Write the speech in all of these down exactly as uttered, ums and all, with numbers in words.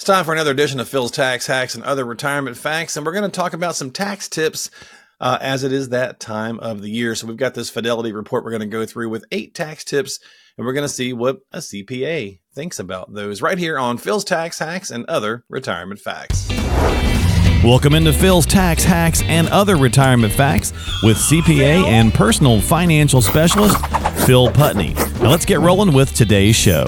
time for another edition of Phil's Tax Hacks and Other Retirement Facts, and we're going to talk about some tax tips uh, as it is that time of the year. So we've got this Fidelity report we're going to go through with eight tax tips, and we're going to see what a C P A thinks about those right here on Phil's Tax Hacks and Other Retirement Facts. Welcome into Phil's Tax Hacks and Other Retirement Facts with C P A and personal financial specialist, Phil Putney. Now let's get rolling with today's show.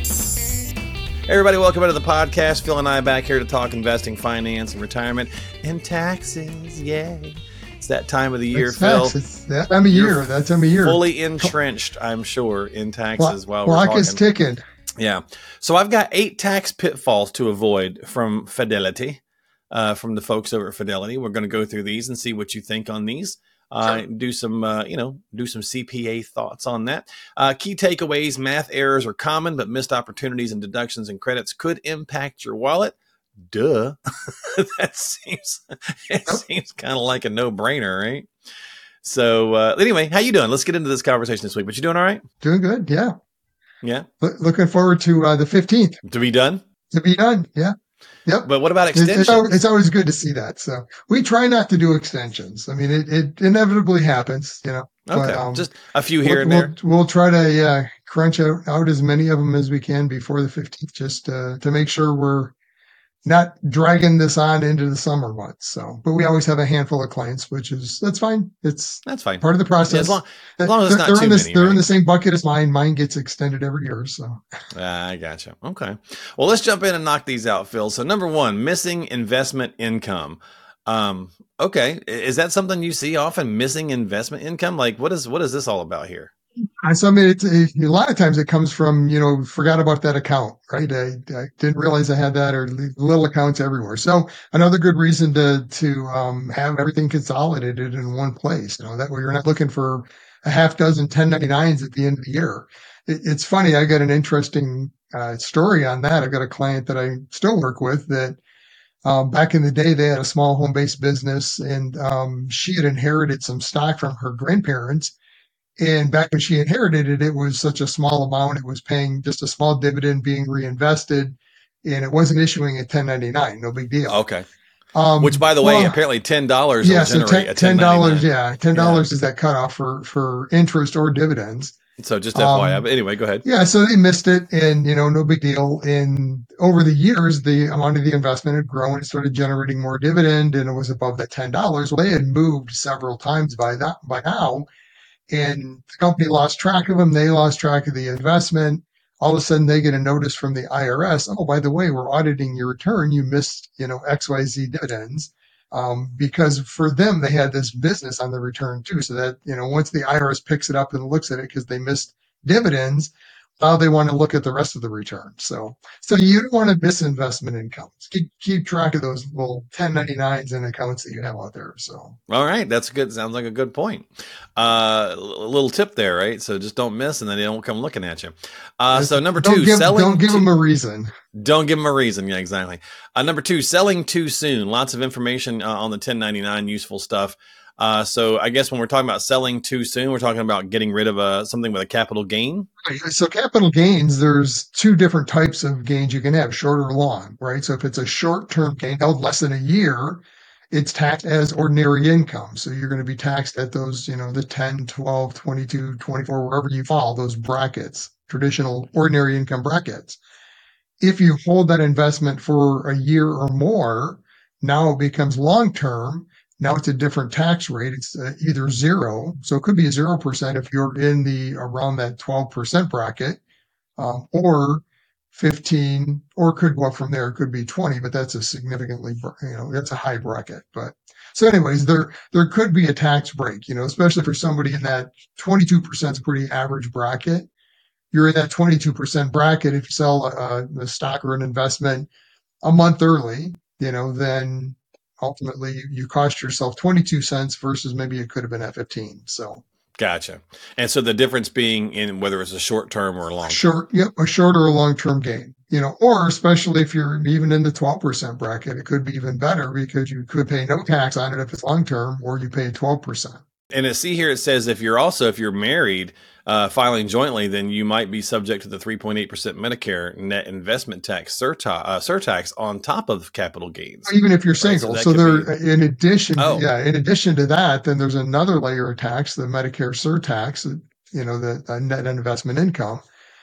Hey everybody, welcome into the podcast. Phil and I are back here to talk investing, finance, and retirement, and taxes. Yay. It's that time of the year, it's Phil. Tax. It's that time of year. That time of year. Fully entrenched, I'm sure, in taxes Clock, while we're clock talking. is ticking. Yeah. So I've got eight tax pitfalls to avoid from Fidelity, uh, from the folks over at Fidelity. We're going to go through these and see what you think on these. Uh, Sure. do some, uh, you know, do some C P A thoughts on that. Uh, key takeaways: math errors are common, but missed opportunities and deductions and credits could impact your wallet. Duh. That seems, it seems kind of like a no-brainer, right? So uh, anyway, how you doing? Let's get into this conversation this week. But you doing all right? Doing good. Yeah. Yeah. Lo- looking forward to uh, the fifteenth To be done? to be done. Yeah. Yep. But what about It's, it's, extensions? always, it's always good to see that. So we try not to do extensions. I mean, it, it inevitably happens, you know. Okay, but, um, just a few here we'll, and there. We'll, we'll try to uh, crunch out, out as many of them as we can before the fifteenth, just uh, to make sure we're not dragging this on into the summer months. So, but we always have a handful of clients, which is, that's fine. It's That's fine. part of the Yeah, process. as long, as long as it's they're, not they're too in the, many. they're right? in the same bucket as mine. Mine gets extended every year. So Ah, I gotcha. Okay. Well, let's jump in and knock these out, Phil. So number one, missing investment income. Um, okay. I- Is that something you see often, missing investment income? Like what is, what is this all about here? I so I mean, it's a, a lot of times it comes from, you know, forgot about that account, right? I, I didn't realize I had that, or li- little accounts everywhere. So another good reason to to um, have everything consolidated in one place. You know, that way you're not looking for a half dozen ten ninety-nines at the end of the year. It, it's funny. I got an interesting uh, story on that. I've got a client that I still work with that um, back in the day they had a small home-based business, and um, she had inherited some stock from her grandparents. And back when she inherited it, it was such a small amount. It was paying just a small dividend being reinvested, and it wasn't issuing a ten ninety-nine. No big deal. Okay. Um, Which by the way, well, apparently ten dollars yeah, will so generate a ten dollars, ten ninety-nine. yeah, ten dollars is that cutoff for for interest or dividends. So just F Y I, Um, but anyway, go ahead. Yeah, so they missed it, and you know, no big deal. And over the years, the amount of the investment had grown. It started generating more dividend, and it was above that ten dollars. Well, they had moved several times by that by now, and the company lost track of them. They lost track of the investment. All of a sudden, they get a notice from the I R S. Oh, by the way, we're auditing your return. You missed, you know, X Y Z dividends. Um, because for them, they had this business on the return too. So that, you know, once the I R S picks it up and looks at it because they missed dividends, now they want to look at the rest of the return. So, so you don't want to miss investment income. Keep, keep track of those little ten ninety-nines and accounts that you have out there. So, All right. That's good. Sounds like a good point. Uh, a little tip there, right? So just don't miss and then they don't come looking at you. Uh, so number don't two, give, selling. don't give to- them a reason. Don't give them a reason. Yeah, exactly. Uh, number two, selling too soon. Lots of information uh, on the ten ninety-nine, useful stuff. Uh, so I guess when we're talking about selling too soon, we're talking about getting rid of a, something with a capital gain. So capital gains, there's two different types of gains you can have, short or long, right? So if it's a short-term gain held less than a year, it's taxed as ordinary income. So you're going to be taxed at those, you know, the ten, twelve, twenty-two, twenty-four, wherever you fall, those brackets, traditional ordinary income brackets. If you hold that investment for a year or more, now it becomes long-term. Now it's a different tax rate. It's uh, either zero. So it could be zero percent if you're in the around that twelve percent bracket, um, or fifteen, or could go up from there. It could be twenty, but that's a significantly, you know, that's a high bracket. But so anyways, there, there could be a tax break, you know, especially for somebody in that twenty-two percent is a pretty average bracket. You're in that twenty-two percent bracket. If you sell a, a stock or an investment a month early, you know, then ultimately you, you cost yourself twenty-two cents versus maybe it could have been at fifteen. So Gotcha. And so the difference being in whether it's a short term or a long term. short, yep, a short or a long-term gain, you know, or especially if you're even in the twelve percent bracket, it could be even better because you could pay no tax on it if it's long-term, or you pay twelve percent. And I see here it says if you're also, if you're married, uh, filing jointly, then you might be subject to the three point eight percent Medicare net investment tax surta- uh, surtax on top of capital gains. Even if you're Right, so single. that So, could there, be- in addition, Oh. yeah, in addition to that, then there's another layer of tax, the Medicare surtax, you know, the uh, net investment income.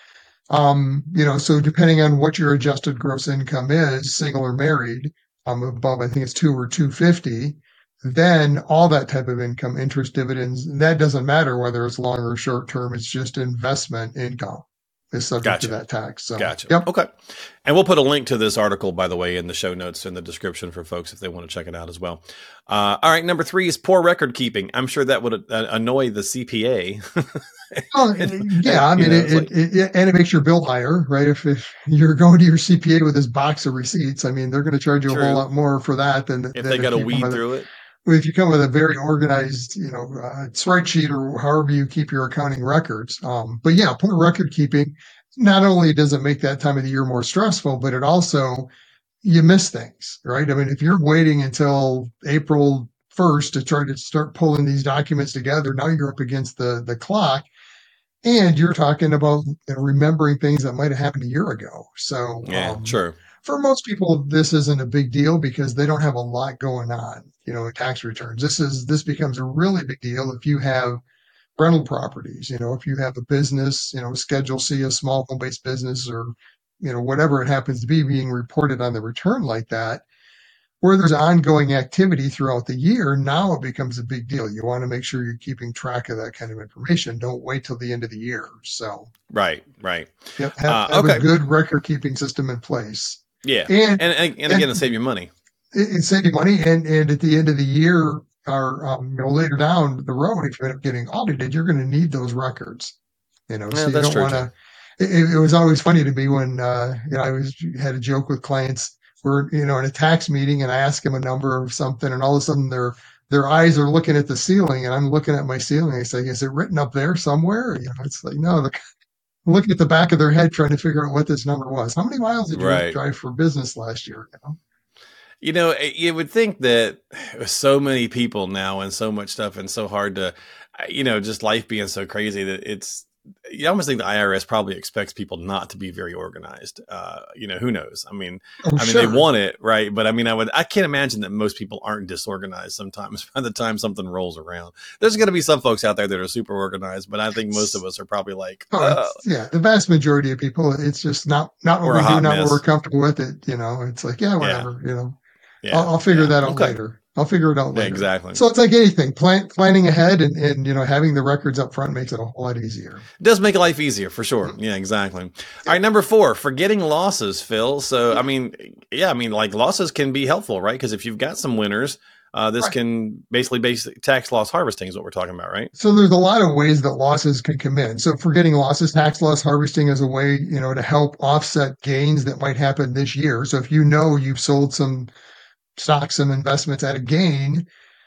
Um, you know, so depending on what your adjusted gross income is, single or married, um, above, I think it's two or two fifty, then all that type of income, interest, dividends, that doesn't matter whether it's long or short term. It's just investment income is subject Gotcha. to that tax. So, Gotcha. yep. Okay. And we'll put a link to this article, by the way, in the show notes in the description for folks if they want to check it out as well. Uh, all right. Number three is poor record keeping. I'm sure that would uh, annoy the C P A. Well, yeah, I mean, know, it, it's like- it, it, and it makes your bill higher, right? If, if you're going to your C P A with this box of receipts, I mean, they're going to charge you a True. whole lot more for that than if than they got to you come weed with a- through it. if you come with a very organized, you know, uh, spreadsheet or however you keep your accounting records. Um, but yeah, poor record keeping, not only does it make that time of the year more stressful, but it also, you miss things, right? I mean, if you're waiting until April first to try to start pulling these documents together, now you're up against the, the clock. And you're talking about, you know, remembering things that might have happened a year ago. So, Yeah, um, true. for most people, this isn't a big deal because they don't have a lot going on, you know, in tax returns. This is, this becomes a really big deal if you have rental properties, you know, if you have a business, you know, Schedule C, a small home-based business or, you know, whatever it happens to be being reported on the return like that, where there's ongoing activity throughout the year. Now it becomes a big deal. You want to make sure you're keeping track of that kind of information. Don't wait till the end of the year. So, Right, right. yep, have, Uh, have okay. a good record keeping system in place. Yeah. And, And, and, and again, to save you money. it, it saves you money. And, and at the end of the year, or um, you know, later down the road, if you end up getting audited, you're going to need those records. You know, Yeah, so you that's don't true, want to. It, it was always funny to me when uh, you know I was had a joke with clients. We're you know in a tax meeting, and I ask them a number of something, and all of a sudden their their eyes are looking at the ceiling, and I'm looking at my ceiling. I say, "Is it written up there somewhere?" You know, it's like no. The, looking at the back of their head, trying to figure out what this number was. How many miles did you Right. drive for business last year? You know? You know, you would think that with so many people now and so much stuff and so hard to, you know, just life being so crazy that it's, you almost think the I R S probably expects people not to be very organized. Uh, you know, who knows? I mean, Oh, I mean, sure. they want it, right? But I mean, I would, I can't imagine that most people aren't disorganized sometimes by the time something rolls around. There's going to be some folks out there that are super organized, but I think most of us are probably like, Oh, uh, it's- yeah, the vast majority of people, it's just not not what We're a we do, hot not mess. what we're comfortable with. It, you know, it's like yeah, whatever. You know, yeah, I'll, I'll figure yeah. that out Okay. later. I'll figure it out Yeah, later. exactly. So it's like anything, plan, planning ahead and, and you know having the records up front makes it a whole lot easier. It does make life easier for sure. Yeah, exactly. All right, number four, forgetting losses, Phil. So, I mean, yeah, I mean, like losses can be helpful, right? Because if you've got some winners, uh, this Right. can basically basic tax loss harvesting is what we're talking about, right? So there's a lot of ways that losses can come in. So forgetting losses, tax loss harvesting is a way, you know, to help offset gains that might happen this year. So if you know you've sold some stocks, some investments at a gain,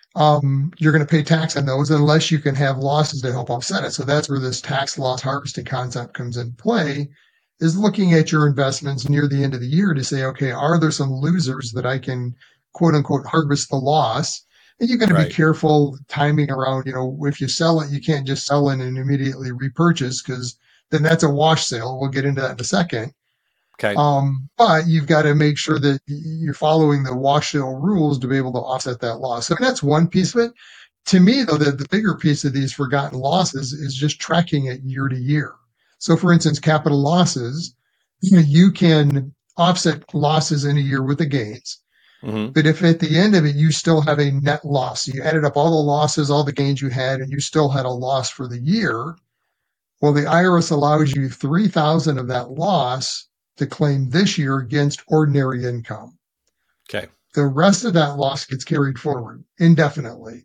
um, you're going to pay tax on those unless you can have losses to help offset it. So that's where this tax loss harvesting concept comes in play, is looking at your investments near the end of the year to say, okay, are there some losers that I can quote unquote harvest the loss? And you got to Right. be careful timing around, you know, if you sell it, you can't just sell it and immediately repurchase because then that's a wash sale. We'll get into that in a second. Okay. Um, but you've got to make sure that you're following the wash sale rules to be able to offset that loss. So that's one piece of it. To me, though, the, the bigger piece of these forgotten losses is just tracking it year to year. So, for instance, capital losses, you know, you can offset losses in a year with the gains. Mhm. But if at the end of it, you still have a net loss, you added up all the losses, all the gains you had, and you still had a loss for the year, well, the I R S allows you three thousand of that loss to claim this year against ordinary income. Okay. The rest of that loss gets carried forward indefinitely.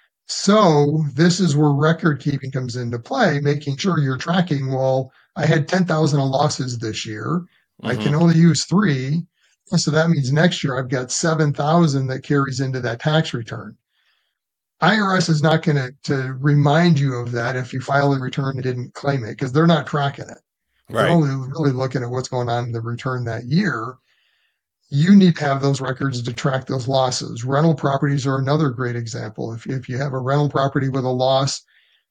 So this is where record keeping comes into play, making sure you're tracking, well, I had ten thousand of losses this year. I can Mhm. only use three. So that means next year I've got seven thousand that carries into that tax return. I R S is not going to to remind you of that if you file a return and didn't claim it because they're not tracking it. They're Right. only really looking at what's going on in the return that year. You need to have those records to track those losses. Rental properties are another great example. If, if you have a rental property with a loss,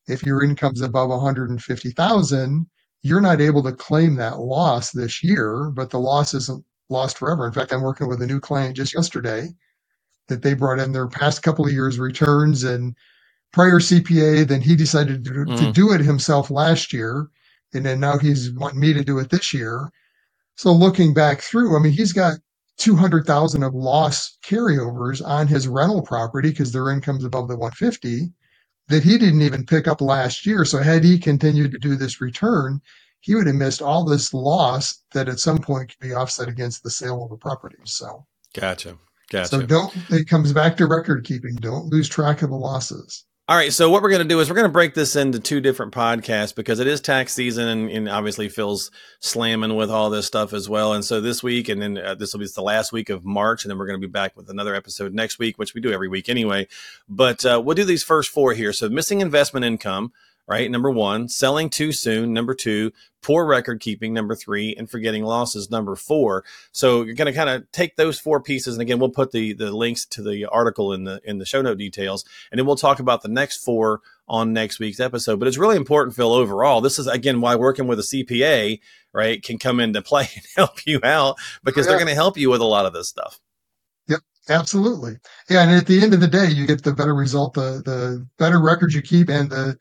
if your income's above one hundred fifty thousand, you're not able to claim that loss this year, but the loss isn't lost forever. In fact, I'm working with a new client just yesterday that they brought in their past couple of years returns and prior C P A. Then he decided to, mm. to do it himself last year. And then now he's wanting me to do it this year. So looking back through, I mean, he's got two hundred thousand of loss carryovers on his rental property because their income's above the one hundred fifty that he didn't even pick up last year. So had he continued to do this return, he would have missed all this loss that at some point could be offset against the sale of the property. So gotcha. Gotcha. So don't, it comes back to record keeping. Don't lose track of the losses. All right. So what we're going to do is we're going to break this into two different podcasts because it is tax season and, and obviously Phil's slamming with all this stuff as well. And so this week, and then uh, this will be the last week of March, and then we're going to be back with another episode next week, which we do every week anyway. But uh, we'll do these first four here. So missing investment income, right? Number one, selling too soon. Number two, poor record keeping. Number three, and forgetting losses. Number four. So you're going to kind of take those four pieces. And again, we'll put the, the links to the article in the, in the show note details. And then we'll talk about the next four on next week's episode. But it's really important, Phil, overall. This is, again, why working with a C P A, right, can come into play and help you out because yeah. they're going to help you with a lot of this stuff. Yep. Absolutely. Yeah. And at the end of the day, you get the better result, the, the better records you keep and the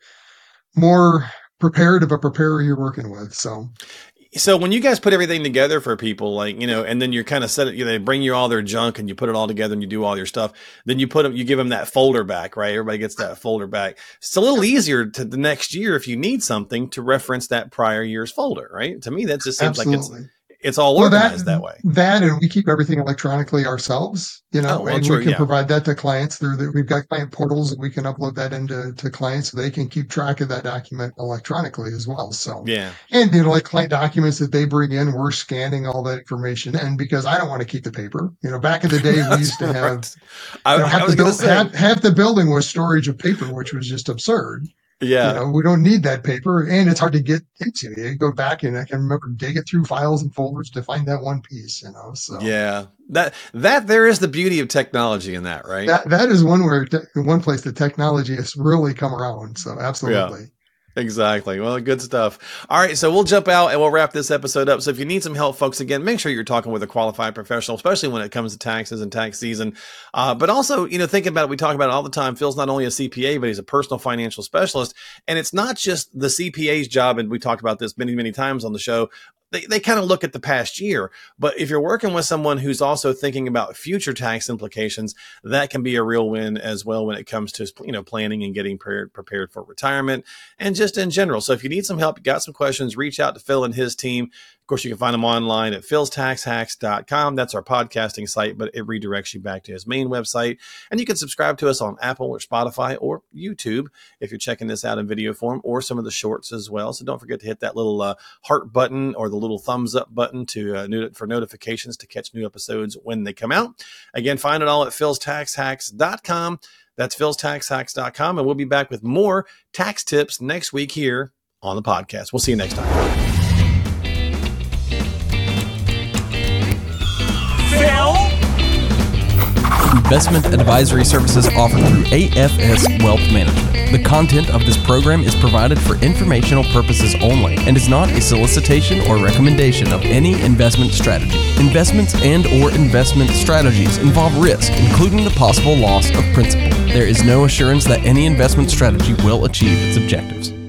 more prepared of a preparer you're working with. So, so when you guys put everything together for people, like, you know, and then you're kind of set it, you know, they bring you all their junk and you put it all together and you do all your stuff. Then you put them, you give them that folder back, right? Everybody gets that folder back. It's a little easier to the next year if you need something to reference that prior year's folder, right? To me, that just seems Absolutely. like it's, it's all well, organized that, that way. That, and we keep everything electronically ourselves, you know, oh, well, and true, we can yeah. provide that to clients through that. We've got client portals that we can upload that into to clients so they can keep track of that document electronically as well. So, yeah. And, you know, like client documents that they bring in, we're scanning all that information in because I don't want to keep the paper. You know, back in the day, we used to have, right. I, you know, half, I was the build, say. half, half the building was storage of paper, which was just absurd. Yeah. You know, we don't need that paper and it's hard to get into. You go back and I can remember digging through files and folders to find that one piece, you know, so. Yeah. That, that there is the beauty of technology in that, right? That, that is one where, te- one place the technology has really come around. So absolutely. Yeah. Exactly. Well, good stuff. All right. So we'll jump out and we'll wrap this episode up. So if you need some help, folks, again, make sure you're talking with a qualified professional, especially when it comes to taxes and tax season. Uh, but also, you know, think about it. We talk about it all the time. Phil's not only a C P A, but he's a personal financial specialist. And it's not just the C P A's job. And we talked about this many, many times on the show. They they kind of look at the past year, but if you're working with someone who's also thinking about future tax implications, that can be a real win as well when it comes to, you know, planning and getting prepared, prepared for retirement and just in general. So if you need some help, you got some questions, reach out to Phil and his team. Of course, you can find them online at phils tax hacks dot com. That's our podcasting site, but it redirects you back to his main website. And you can subscribe to us on Apple or Spotify or YouTube if you're checking this out in video form, or some of the shorts as well. So don't forget to hit that little uh, heart button or the little thumbs up button to uh, for notifications to catch new episodes when they come out. Again, find it all at phils tax hacks dot com. That's phils tax hacks dot com. And we'll be back with more tax tips next week here on the podcast. We'll see you next time. Investment advisory services offered through A F S Wealth Management. The content of this program is provided for informational purposes only and is not a solicitation or recommendation of any investment strategy. Investments and or investment strategies involve risk, including the possible loss of principal. There is no assurance that any investment strategy will achieve its objectives.